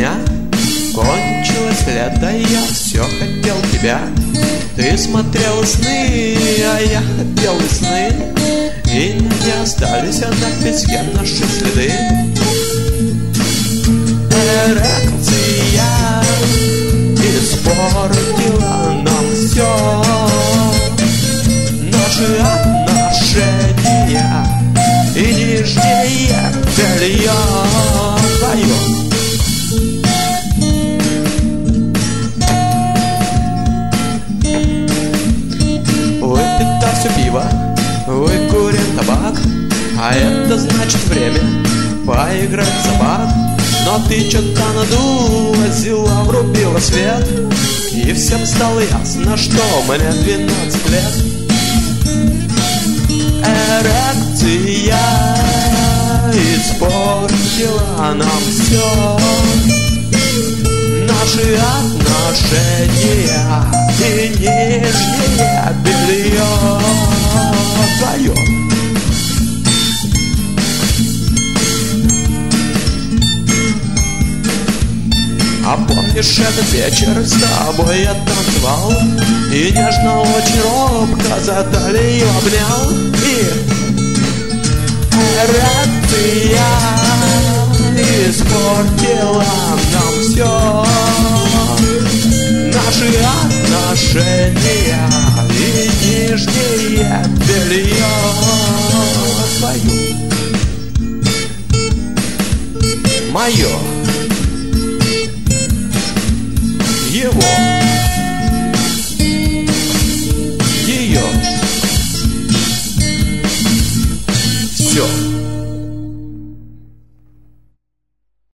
меня кончилось лето, я все хотел тебя. Ты смотрел сны, а я хотел сны, и не остались на песке наши следы. Эрекция испортила нам все, наши отношения и нижнее белье твое. Выпито все пиво, выкурен табак, а это значит время поиграть в собак. Но ты что-то надула, взяла, врубила свет, и всем стало ясно, что мне 12 лет. Эрекция испортила нам все, наши отношения и нижнее белье твое. А помнишь этот вечер, с тобой я танцевал, и нежно, очень робко за талию обнял. И эрекция испортила нам все, наши отношения и нижнее белье твое. Мое.